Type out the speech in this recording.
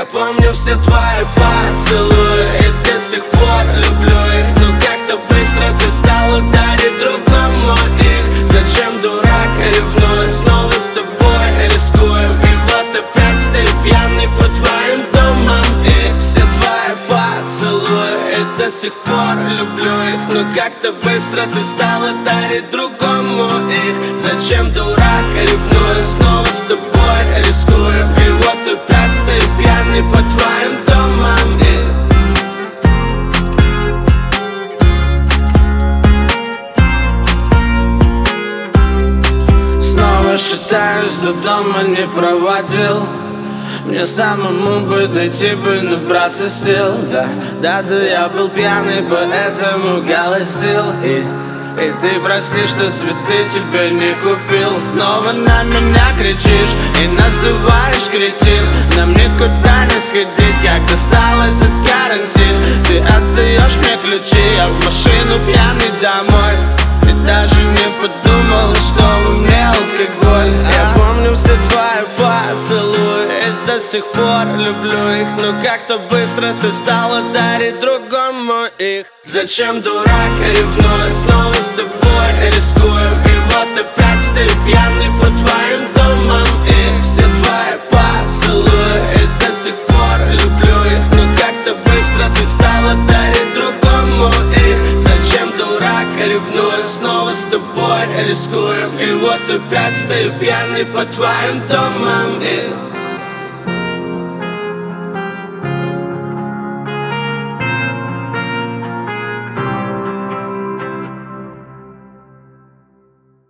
Я помню все твои поцелуи и до сих пор люблю их. Но как-то быстро ты стала дарить другому их. Зачем, дурак, ревную? Снова с тобой рискуем. И вот опять стою пьяный по твоим домам. И все твои поцелуи и до сих пор люблю их. Но как-то быстро ты стала дарить другому их. Зачем, дурак, ревную? Снова с тобой рискуем. И вот опять стою пьяный по твоим домам. Снова шатаюсь, до дома не проводил. Мне самому бы дойти бы, набраться сил. Да, я был пьяный, поэтому голосил. И ты прости, что цветы тебе не купил. Снова на меня кричишь и называешь кретин. Нам никуда не сходить, как достал этот карантин. Ты отдаешь мне ключи, я в машину пьяный домой. Ты даже не подумала, что во мне алкоголь. Я помню все твои поцелуи и до сих пор люблю их. Но как-то быстро ты стала дарить другому их. Зачем, дурак, ревную? Снова с тобой рискуем. И вот опять стою пьяный по твоим домам. И все твои поцелуи и до сих пор люблю их. Но как-то быстро ты стала дарить другому их. Зачем, дурак, ревную? Снова с тобой рискуем. И вот опять стою пьяный по твоим домам.